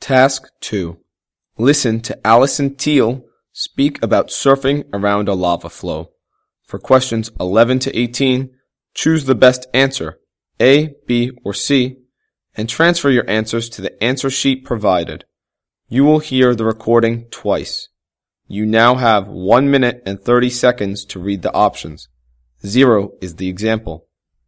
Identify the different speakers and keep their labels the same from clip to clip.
Speaker 1: Task 2. Listen to Allison Teal speak about surfing around a lava flow. For questions 11 to 18, choose the best answer, A, B, or C, and transfer your answers to the answer sheet provided. You will hear the recording twice. You now have 1 minute and 30 seconds to read the options. 0 is the example.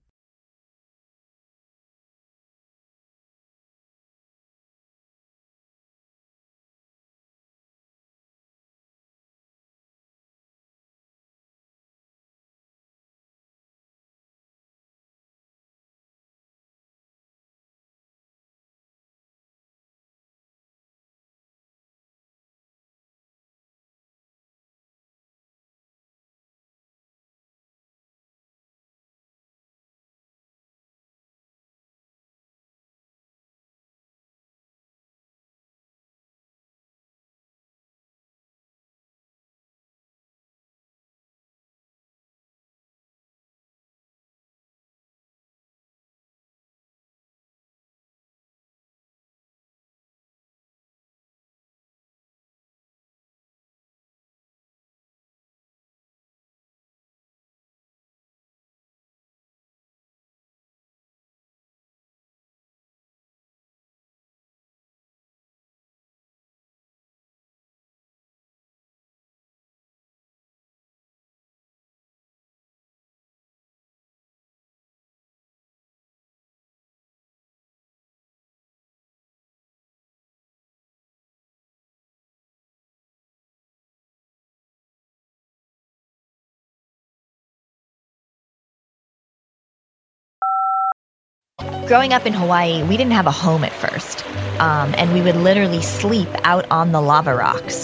Speaker 2: Growing up in Hawaii, we didn't have a home at first, and we would literally sleep out on the lava rocks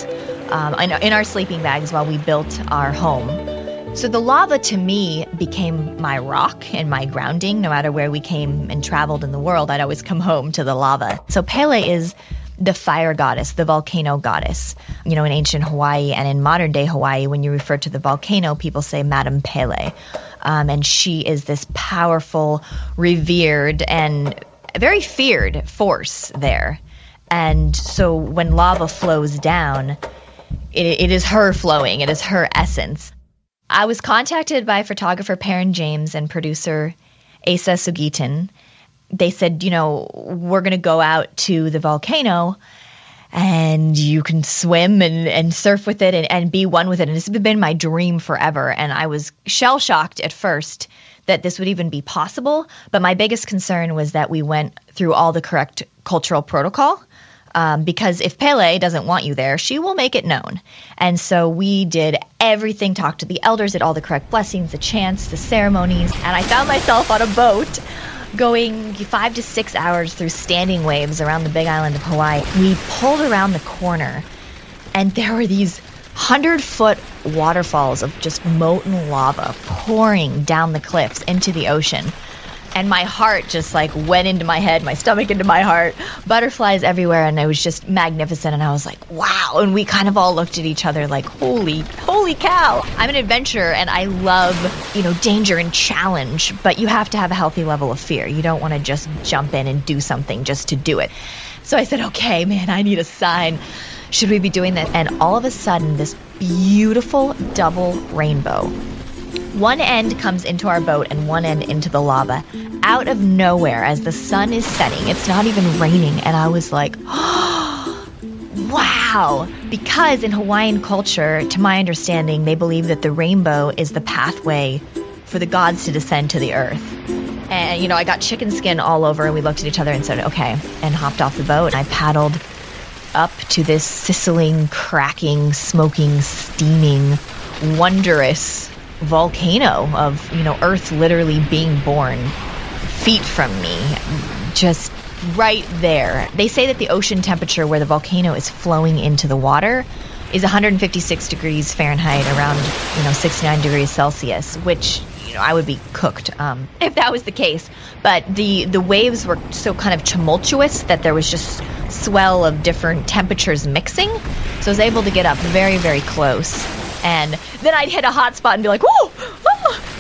Speaker 2: in our sleeping bags while we built our home. So the lava to me became my rock and my grounding. No matter where we came and traveled in the world, I'd always come home to the lava. So Pele is the fire goddess, the volcano goddess. You know, in ancient Hawaii and in modern day Hawaii, when you refer to the volcano, people say Madam Pele. And she is this powerful, revered, and very feared force there. And so when lava flows down, it is her flowing. It is her essence. I was contacted by photographer Perrin James and producer Asa Sugitin. They said, you know, we're going to go out to the volcano and you can swim and surf with it and be one with it. And this has been my dream forever. And I was shell-shocked at first that this would even be possible. But my biggest concern was that we went through all the correct cultural protocol. Because if Pele doesn't want you there, she will make it known. And so we did everything, talked to the elders, did all the correct blessings, the chants, the ceremonies. And I found myself on a boat going 5 to 6 hours through standing waves around the big island of Hawaii. We pulled around the corner, and there were these 100-foot waterfalls of just molten lava pouring down the cliffs into the ocean. And my heart just like went into my head, my stomach into my heart, butterflies everywhere, and it was just magnificent. And I was like, wow. And we kind of all looked at each other like, holy cow. I'm an adventurer and I love, danger and challenge, but you have to have a healthy level of fear. You don't want to just jump in and do something just to do it. So I said, okay, man, I need a sign. Should we be doing that? And all of a sudden, this beautiful double rainbow. One end comes into our boat and one end into the lava. Out of nowhere, as the sun is setting, it's not even raining, and I was like, oh, wow. Because in Hawaiian culture, to my understanding, they believe that the rainbow is the pathway for the gods to descend to the earth. And, I got chicken skin all over, and we looked at each other and said, okay, and hopped off the boat. And I paddled up to this sizzling, cracking, smoking, steaming, wondrous volcano of, Earth literally being born feet from me, just right there. They say that the ocean temperature where the volcano is flowing into the water is 156 degrees Fahrenheit, around, 69 degrees Celsius, which, I would be cooked if that was the case. But the waves were so kind of tumultuous that there was just swell of different temperatures mixing. So I was able to get up very, very close. And then I'd hit a hot spot and be like, whoa, oh.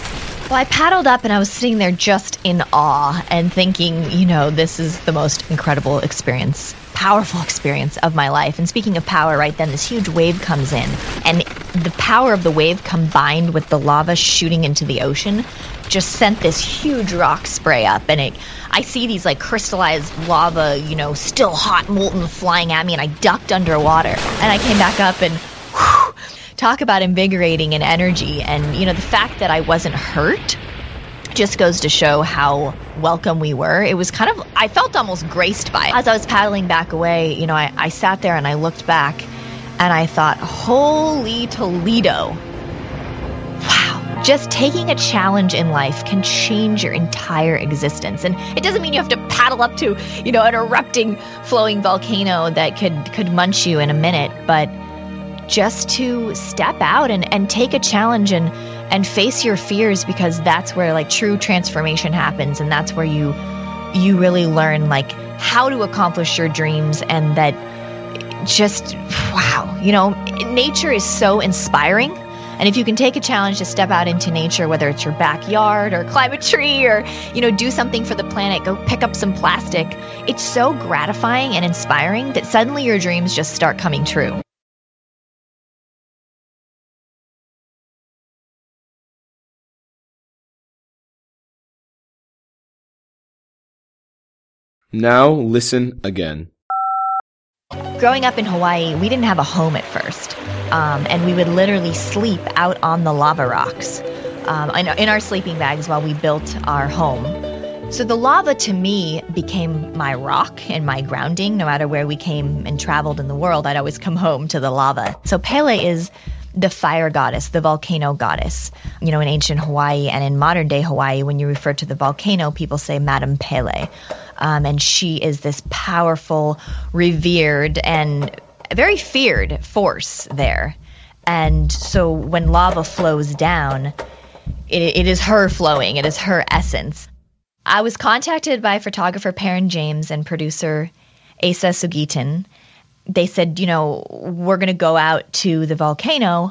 Speaker 2: Well, I paddled up and I was sitting there just in awe and thinking, this is the most incredible experience, powerful experience of my life. And speaking of power, right then, this huge wave comes in. And the power of the wave combined with the lava shooting into the ocean just sent this huge rock spray up. And I see these like crystallized lava, still hot, molten, flying at me. And I ducked underwater. And I came back up and whew, talk about invigorating and energy. And, the fact that I wasn't hurt just goes to show how welcome we were. It was I felt almost graced by it. As I was paddling back away, I sat there and I looked back and I thought, holy Toledo. Wow. Just taking a challenge in life can change your entire existence. And it doesn't mean you have to paddle up to, an erupting, flowing volcano that could munch you in a minute, but just to step out and take a challenge and face your fears, because that's where like true transformation happens. And that's where you really learn like how to accomplish your dreams. And that just, wow, nature is so inspiring. And if you can take a challenge to step out into nature, whether it's your backyard or climb a tree or, do something for the planet, go pick up some plastic, it's so gratifying and inspiring that suddenly your dreams just start coming true.
Speaker 1: Now listen again.
Speaker 2: Growing up in Hawaii, we didn't have a home at first, and we would literally sleep out on the lava rocks in our sleeping bags while we built our home. So the lava to me became my rock and my grounding. No matter where we came and traveled in the world, I'd always come home to the lava. So Pele is the fire goddess, the volcano goddess. In ancient Hawaii and in modern day Hawaii, when you refer to the volcano, people say Madam Pele. And she is this powerful, revered, and very feared force there. And so when lava flows down, it is her flowing. It is her essence. I was contacted by photographer Perrin James and producer Asa Sugitin. They said, we're going to go out to the volcano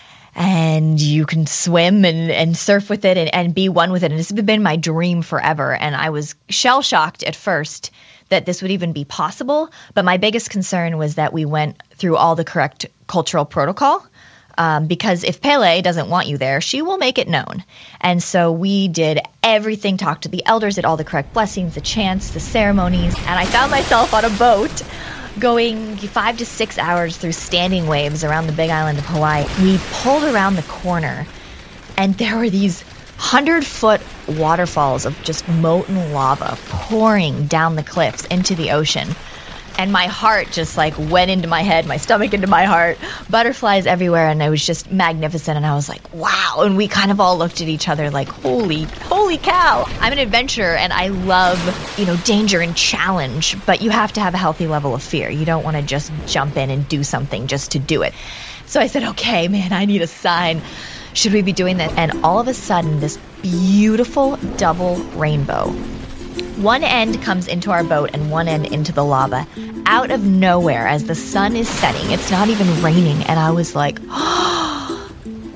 Speaker 2: and you can swim and surf with it and be one with it. And this has been my dream forever. And I was shell-shocked at first that this would even be possible. But my biggest concern was that we went through all the correct cultural protocol. Because if Pele doesn't want you there, she will make it known. And so we did everything, talked to the elders, did all the correct blessings, the chants, the ceremonies. And I found myself on a boat going 5 to 6 hours through standing waves around the big island of Hawaii. We pulled around the corner, and there were these 100-foot waterfalls of just molten lava pouring down the cliffs into the ocean. And my heart just like went into my head, my stomach into my heart, butterflies everywhere, and it was just magnificent. And I was like, wow. And we kind of all looked at each other like, holy cow. I'm an adventurer and I love, danger and challenge, but you have to have a healthy level of fear. You don't want to just jump in and do something just to do it. So I said, okay, man, I need a sign. Should we be doing this? And all of a sudden, this beautiful double rainbow. One end comes into our boat and one end into the lava. Out of nowhere, as the sun is setting, it's not even raining. And I was like, oh,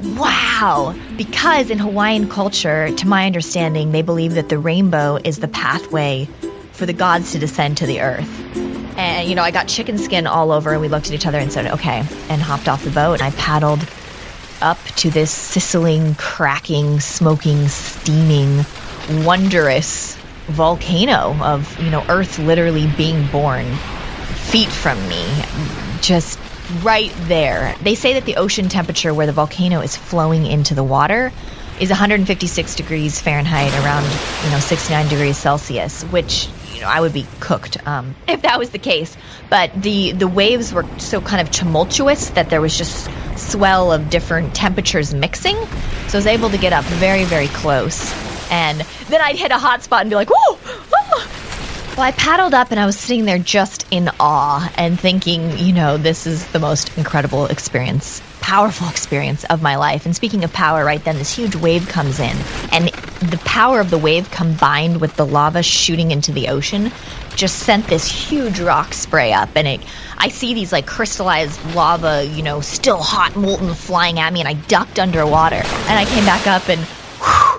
Speaker 2: wow. Because in Hawaiian culture, to my understanding, they believe that the rainbow is the pathway for the gods to descend to the earth. And, I got chicken skin all over, and we looked at each other and said, okay, and hopped off the boat. And I paddled up to this sizzling, cracking, smoking, steaming, wondrous volcano of, Earth literally being born feet from me, just right there. They say that the ocean temperature where the volcano is flowing into the water is 156 degrees Fahrenheit, around, 69 degrees Celsius, which, I would be cooked if that was the case. But the waves were so kind of tumultuous that there was just swell of different temperatures mixing. So I was able to get up very, very close. And then I'd hit a hot spot and be like, whoa! Oh! Well, I paddled up and I was sitting there just in awe and thinking, this is the most incredible experience, powerful experience of my life. And speaking of power, right then, this huge wave comes in. And the power of the wave combined with the lava shooting into the ocean just sent this huge rock spray up. And I see these like crystallized lava, still hot, molten, flying at me. And I ducked underwater. And I came back up and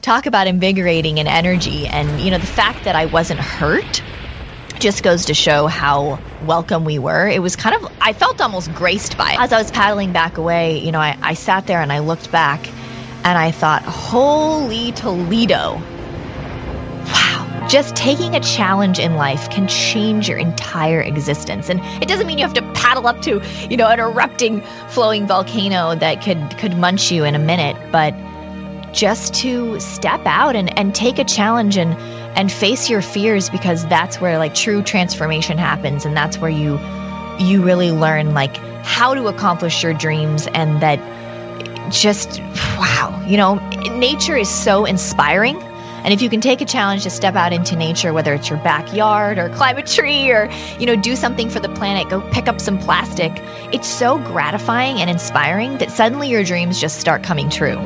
Speaker 2: talk about invigorating and energy. And, the fact that I wasn't hurt just goes to show how welcome we were. It was I felt almost graced by it. As I was paddling back away, I sat there and I looked back and I thought, holy Toledo. Wow. Just taking a challenge in life can change your entire existence. And it doesn't mean you have to paddle up to, an erupting, flowing volcano that could munch you in a minute, but just to step out and take a challenge and face your fears, because that's where true transformation happens. And that's where you really learn how to accomplish your dreams. And that just, wow, nature is so inspiring. And if you can take a challenge to step out into nature, whether it's your backyard or climb a tree or, do something for the planet, go pick up some plastic, it's so gratifying and inspiring that suddenly your dreams just start coming true.